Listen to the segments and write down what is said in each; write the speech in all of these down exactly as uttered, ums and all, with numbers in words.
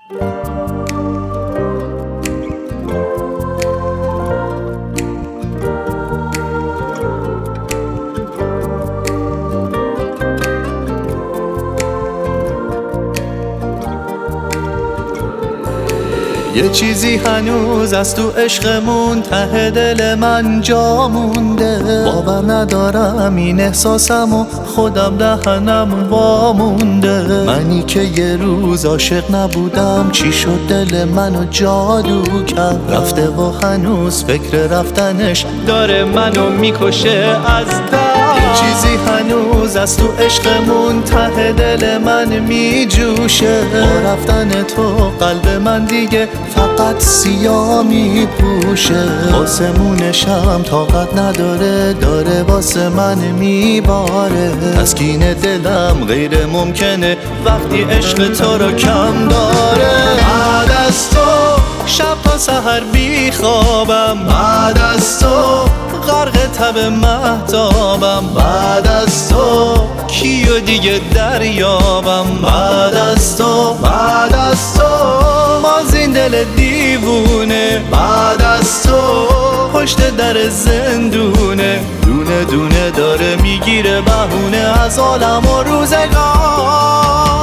یه چیزی هنوز از تو عشقمون ته دل من جا مونده، باور ندارم این احساسمو خودم دهنم وامونده. منی که یه روز عاشق نبودم، چی شد دل منو جادو کرد؟ رفته و هنوز فکر رفتنش داره منو میکشه از درد. یه چیزی هنوز از تو عشقمون ته دل من میجوشه، با رفتن تو قلب من دیگه فقط سیاه میپوشه. آسمونشم طاقت نداره، داره واسه من میباره. تسکین دلم غیر ممکنه وقتی عشق تو رو کم داره. بعد از تو شب تا سحر بی خوابم، بعد از تو غرق تب مهتابم، بعد از تو کیو دیگه دریابم. بعد از تو بعد از تو مازین دل دیوونه، بعد از تو پشت در زندونه. دونه دونه داره میگیره بهونه از عالم و روزگار.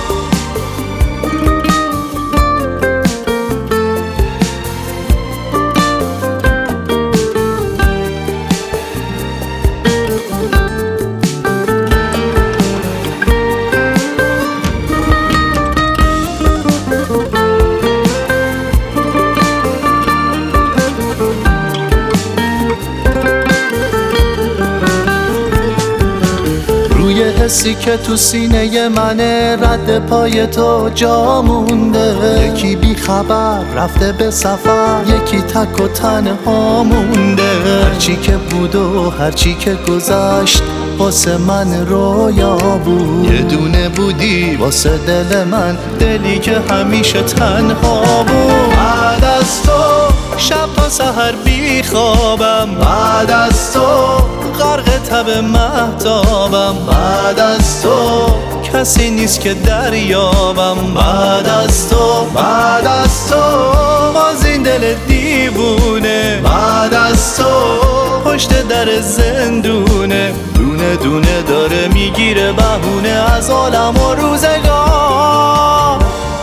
یه حسی که تو سینه منه، رد پای تو جا مونده. یکی بی خبر رفته به سفر، یکی تک و تنها مونده. هرچی که بود و هرچی که گذشت واسه من رویا بود. یه دونه بودی واسه دل من، دلی که همیشه تنها بود. بعد از تو شب تا سحر بی خوابم، بعد از تو غرق تب مهتابم، بعد از تو کسی نیست که دریابم. بعد از تو بعد از تو مازین دل دیوونه، بعد از تو پشت در زندونه. دونه دونه داره میگیره بهونه از عالم و روزگار.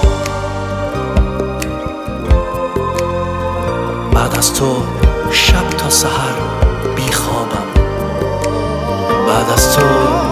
بعد از تو شب تا سحر بی خوابم، بعد از تو